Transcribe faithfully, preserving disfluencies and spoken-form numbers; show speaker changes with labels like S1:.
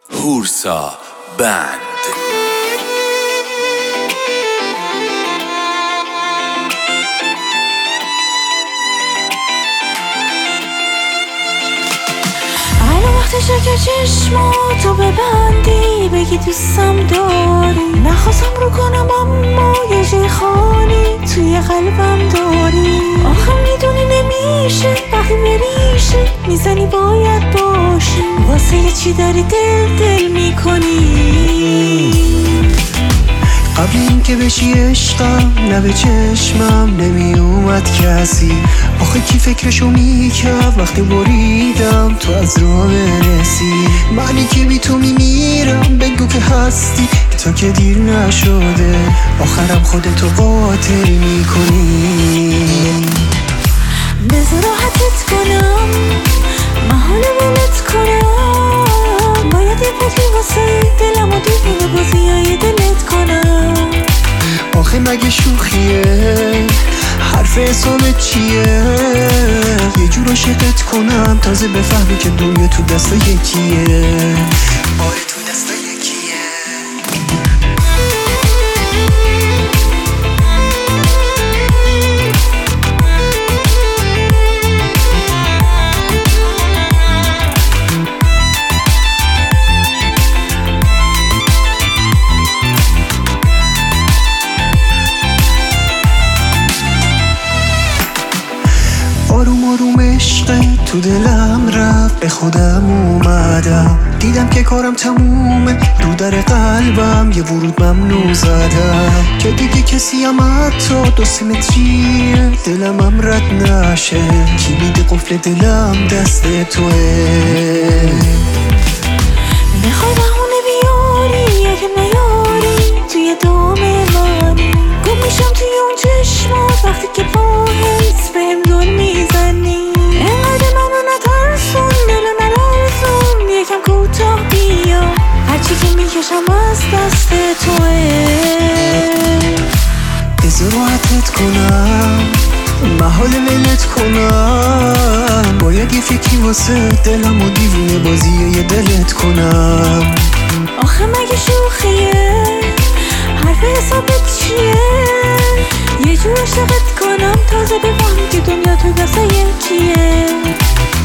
S1: هورسا بند.
S2: وقتشه که چشماتو ببندی بگی دوستم داری. نخواستم رو کنم اما یه جای خالی توی قلبم داری. آخه میدونی نمیشه وقتی بریشه میزنی باید باشی. واسه یه چی داری دل دل میکنی.
S3: قبل این که بشی عشقم نه به چشمم نمی اومد کسی. آخه کی فکرشو میکرد وقتی بریدم تو از راه برسی. معنی که بی تو میمیرم بگو که هستی تا که دیر نشده. آخرم خودتو قاتل میکنی.
S2: بذار راحتت کنم محال ولت کنم. باید یه فکری واسه دلم و دیوونه بازی های دلت کنم.
S3: آخه مگه شوخیه حرف حسابت چیه؟ یه جور عاشقت کنم تازه بفهمی که دنیا تو دست یکیه. آره تو دست یکیه. آروم آروم عشق تو دلم رفت به خودم اومدم. دیدم که کارم تمومه رو در قلبم یه ورود ممنوع زدم. که دیگه کسی هم حتی دو سه متریه دلم هم رد نشه. کی میده قفل دلم دست توه.
S2: میخوای بهونه بیاری یا که نیاری توی دام منی. گم میشم توی اون چشمات وقتی که با حس بهم دور میزنی. اینقدر منو نترسون دلو نلرزون یکم کوتاه بیا. هرچی که میکشم از دست توه.
S3: بذار راحتت کنم محال ولت کنم. باید یه فکری واسه دلم و دیوونه بازی یه دلت کنم.
S2: آخه مگه شوخیه حرف حسابت چیه؟ یه جور عاشقت کنم تازه بفهمی که دنیا تو دست یکیه.